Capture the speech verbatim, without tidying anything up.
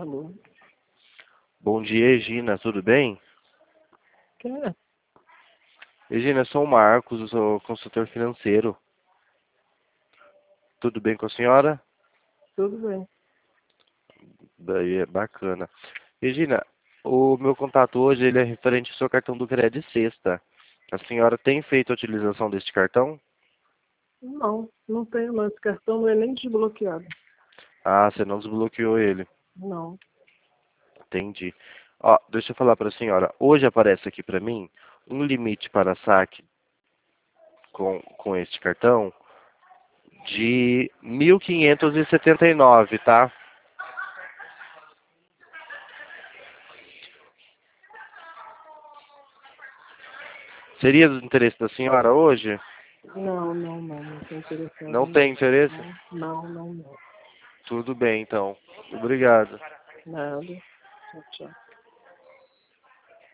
Alô? Bom dia, Regina, tudo bem? Quem é? Regina, eu sou o Marcos, eu sou consultor financeiro. Tudo bem com a senhora? Tudo bem. Daí é bacana. Regina, o meu contato hoje ele é referente ao seu cartão do Crédito Sexta. A senhora tem feito a utilização deste cartão? Não, não tenho não. Esse cartão não é nem desbloqueado. Ah, você não desbloqueou ele. Não. Entendi. Ó, deixa eu falar para a senhora. Hoje aparece aqui para mim um limite para saque com, com este cartão de mil quinhentos e setenta e nove, tá? Seria do interesse da senhora hoje? Não, não, não. Não estou interessado Não nisso. tem interesse? Não, não, não. Tudo bem, então. Obrigado. Nada. Tchau, tchau.